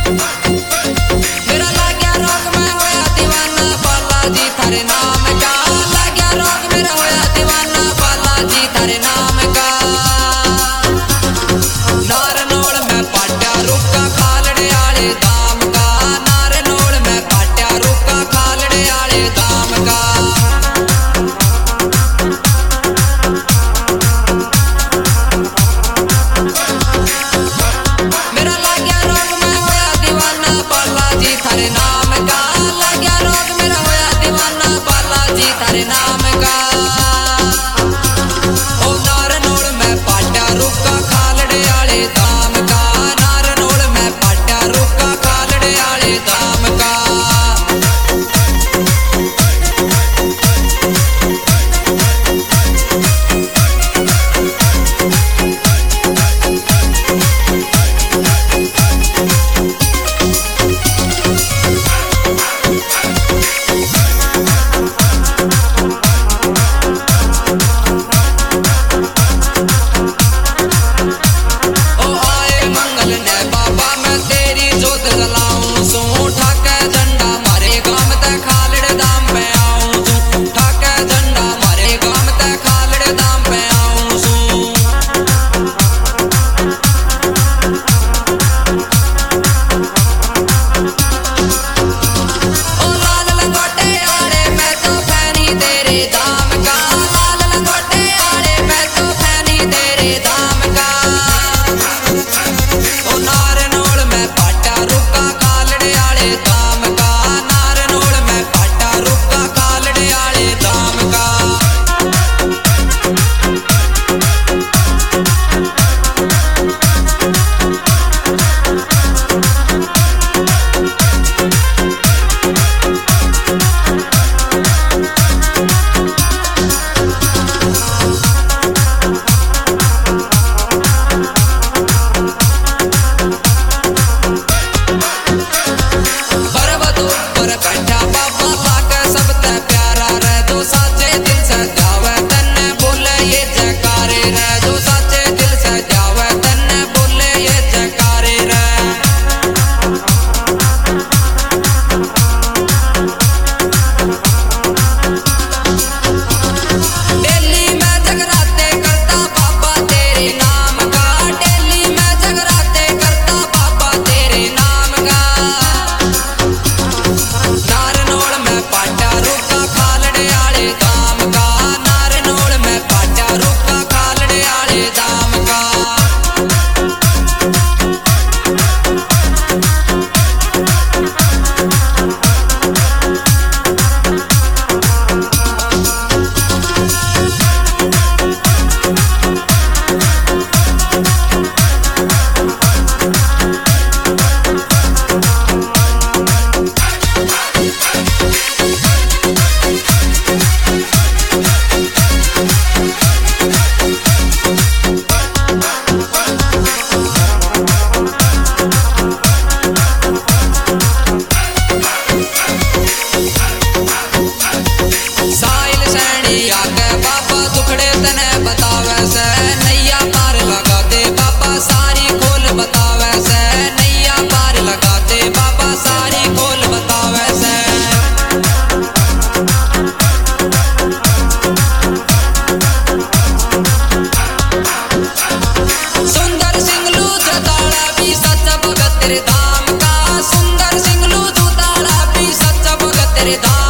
मेरा लाग्या रोग मैं होया दीवाना बालाजी थारे नाम का, लाग्या रोग मेरा होया दीवाना बालाजी थारे नाम का। नारनौल में पाट्या रुका खालड़े आले दाम का, नारनौल में पाट्या रुका खालड़े आले दाम का। मेरा लाग्या रोग मैं होया दीवाना बालाजी थारे नाम का, लाग्या रोग मेरा होया दीवाना बालाजी थारे नाम का। ओ नारनौल में पाट्या रुका खालड़े आले दाम का, नारनौल में पाट्या रुका खालड़े आले दाम का। तेरे दाम